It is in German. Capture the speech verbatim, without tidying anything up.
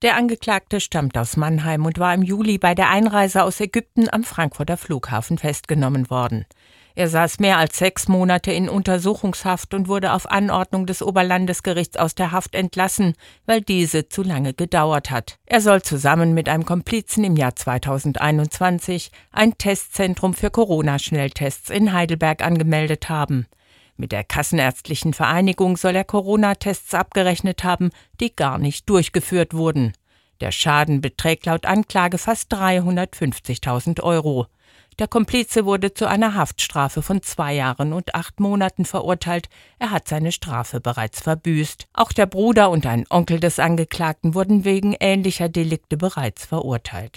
Der Angeklagte stammt aus Mannheim und war im Juli bei der Einreise aus Ägypten am Frankfurter Flughafen festgenommen worden. Er saß mehr als sechs Monate in Untersuchungshaft und wurde auf Anordnung des Oberlandesgerichts aus der Haft entlassen, weil diese zu lange gedauert hat. Er soll zusammen mit einem Komplizen im Jahr zweitausendeinundzwanzig ein Testzentrum für Corona-Schnelltests in Heidelberg angemeldet haben. Mit der Kassenärztlichen Vereinigung soll er Corona-Tests abgerechnet haben, die gar nicht durchgeführt wurden. Der Schaden beträgt laut Anklage fast dreihundertfünfzigtausend Euro. Der Komplize wurde zu einer Haftstrafe von zwei Jahren und acht Monaten verurteilt. Er hat seine Strafe bereits verbüßt. Auch der Bruder und ein Onkel des Angeklagten wurden wegen ähnlicher Delikte bereits verurteilt.